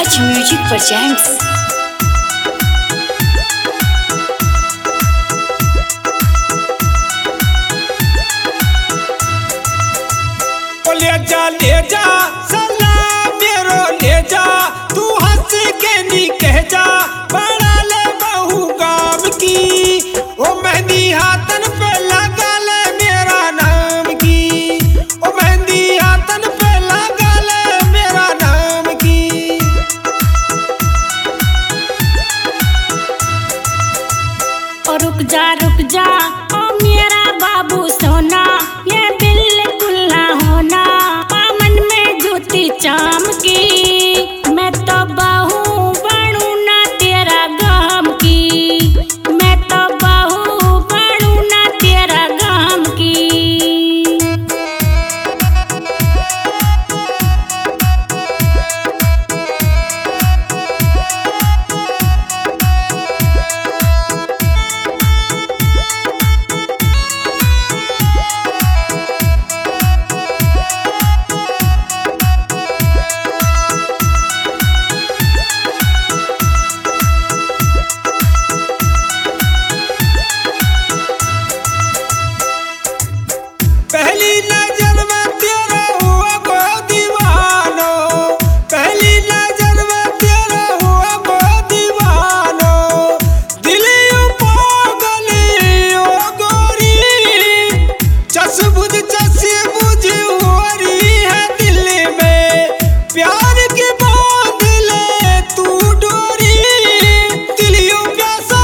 Raj Music presents ले जा सलाम मेरो ले जा तू हंस के नी कह जा बड़ा ले बहू गाम की ओ मेहंदी हाथन पे लगा ले मेरा नाम की ओ मेहंदी हाथन पे लगा ले मेरा नाम की। और रुक जा ओ मेरा बाबू सोना ये बिल्कुल ना होना पामन में जूती चाम की मैं तो बहू बनू ना तेरा गाम की मैं तो बहू बनू ना तेरा गाम की। पहली नजर में तेरा हुआ गो दीवानो पहली नजर में तेरा हुआ गो दीवानो दिलियों पागलियों गोरी चस बुझ हो रही है दिल में प्यार की बांध ले तू डोरी दिलियों प्यासा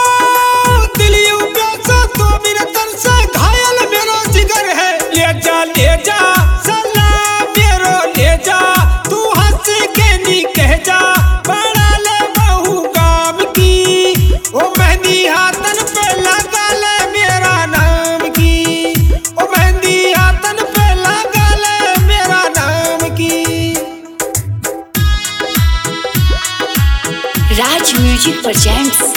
तो मेरे तर से घायल मेरा जिगर है। ले जा सलाम मेरो ले जा तू हंस के नी कह जा बड़ा ले बहू गाम की ओ मेहंदी हाथन पे लगा ले मेरा नाम की ओ मेहंदी हाथन पे लगा ले मेरा नाम की। Raj Music presents